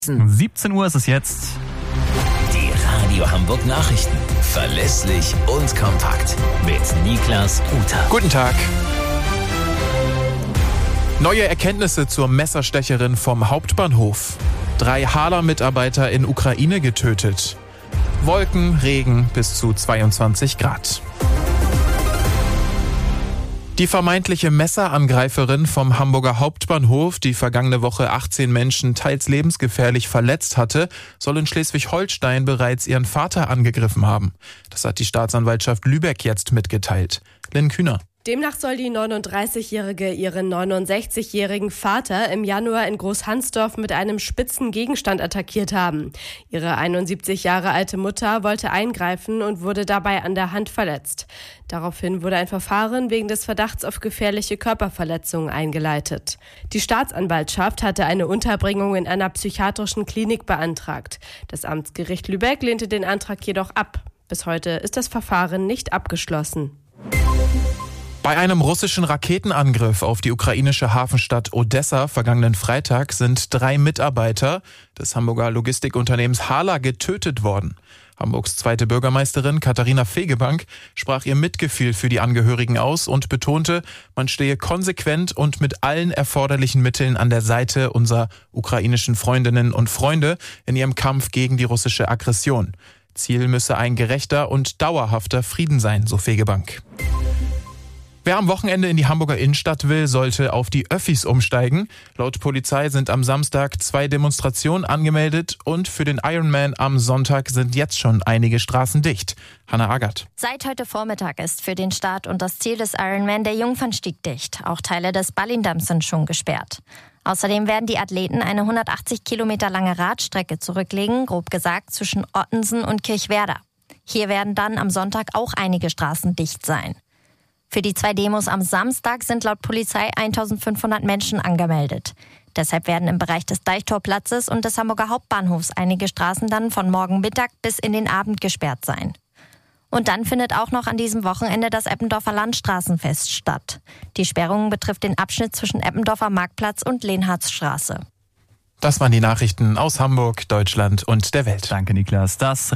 17 Uhr ist es jetzt. Die Radio Hamburg Nachrichten. Verlässlich und kompakt. Mit Niklas Uter. Guten Tag. Neue Erkenntnisse zur Messerstecherin vom Hauptbahnhof. 3 Hala-Mitarbeiter in Ukraine getötet. Wolken, Regen bis zu 22 Grad. Die vermeintliche Messerangreiferin vom Hamburger Hauptbahnhof, die vergangene Woche 18 Menschen teils lebensgefährlich verletzt hatte, soll in Schleswig-Holstein bereits ihren Vater angegriffen haben. Das hat die Staatsanwaltschaft Lübeck jetzt mitgeteilt. Lynn Kühner. Demnach soll die 39-Jährige ihren 69-jährigen Vater im Januar in Großhansdorf mit einem spitzen Gegenstand attackiert haben. Ihre 71 Jahre alte Mutter wollte eingreifen und wurde dabei an der Hand verletzt. Daraufhin wurde ein Verfahren wegen des Verdachts auf gefährliche Körperverletzung eingeleitet. Die Staatsanwaltschaft hatte eine Unterbringung in einer psychiatrischen Klinik beantragt. Das Amtsgericht Lübeck lehnte den Antrag jedoch ab. Bis heute ist das Verfahren nicht abgeschlossen. Bei einem russischen Raketenangriff auf die ukrainische Hafenstadt Odessa vergangenen Freitag sind 3 Mitarbeiter des Hamburger Logistikunternehmens Hala getötet worden. Hamburgs zweite Bürgermeisterin Katharina Fegebank sprach ihr Mitgefühl für die Angehörigen aus und betonte, man stehe konsequent und mit allen erforderlichen Mitteln an der Seite unserer ukrainischen Freundinnen und Freunde in ihrem Kampf gegen die russische Aggression. Ziel müsse ein gerechter und dauerhafter Frieden sein, so Fegebank. Wer am Wochenende in die Hamburger Innenstadt will, sollte auf die Öffis umsteigen. Laut Polizei sind am Samstag 2 Demonstrationen angemeldet und für den Ironman am Sonntag sind jetzt schon einige Straßen dicht. Hannah Agert. Seit heute Vormittag ist für den Start und das Ziel des Ironman der Jungfernstieg dicht. Auch Teile des Ballindamms sind schon gesperrt. Außerdem werden die Athleten eine 180 Kilometer lange Radstrecke zurücklegen, grob gesagt zwischen Ottensen und Kirchwerder. Hier werden dann am Sonntag auch einige Straßen dicht sein. Für die 2 Demos am Samstag sind laut Polizei 1500 Menschen angemeldet. Deshalb werden im Bereich des Deichtorplatzes und des Hamburger Hauptbahnhofs einige Straßen dann von morgen Mittag bis in den Abend gesperrt sein. Und dann findet auch noch an diesem Wochenende das Eppendorfer Landstraßenfest statt. Die Sperrung betrifft den Abschnitt zwischen Eppendorfer Marktplatz und Lenhardsstraße. Das waren die Nachrichten aus Hamburg, Deutschland und der Welt. Danke, Niklas. Das